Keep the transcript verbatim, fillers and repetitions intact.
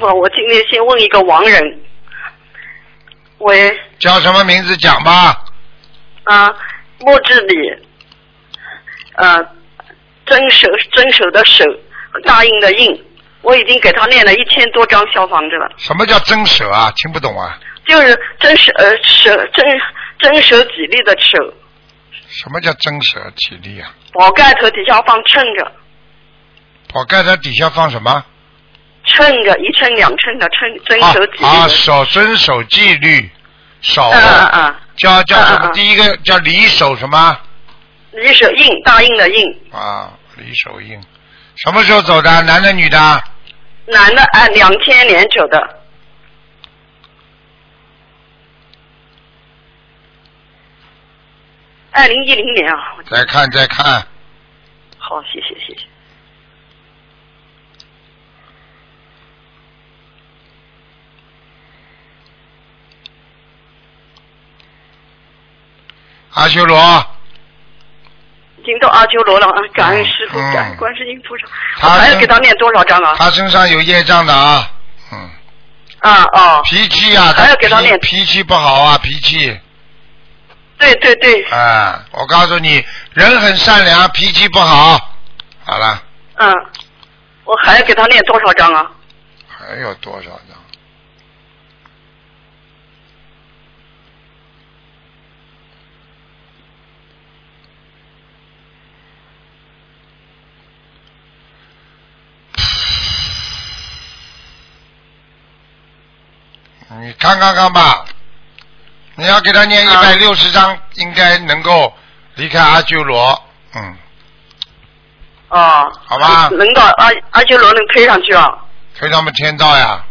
傅，我今天先问一个亡人。喂。 叫什么名字讲吧？ 啊，莫志礼，呃，真手真手的手，大印的印，我已经给他念了一千多张小房子了。 什么叫真手啊？听不懂啊。 就是真手呃手真真手吉利的手。 什么叫真手吉利啊？ 宝盖头底下放称着。 宝盖头底下放什么？ 称着，一称两称的称，真手纪律。 啊，守遵守纪律，守。 啊啊啊！ 叫叫什么？第一个叫离守什么？ 离守印，大印的印。 啊，离守印。什么时候走的？男的女的？ 男的，啊，两千年走的。二零一零年啊。 再看再看。 好，谢谢谢谢。 阿修罗， 已经到阿修罗了啊！感恩师父，感恩观世音菩萨。 他还要给他念多少章啊？ 他身上有业障的啊，嗯。 啊哦。 脾气啊， 还要给他念。 脾气不好啊，脾气。 对对对。 啊，我告诉你，人很善良，脾气不好。好了。 嗯，我还要给他念多少章啊？ 还有多少章？你看看看吧，你要给他念一百六十章，应该能够离开阿修罗。嗯。 哦。 好吧。 能到阿阿修罗能推上去啊？ 推他们天道呀。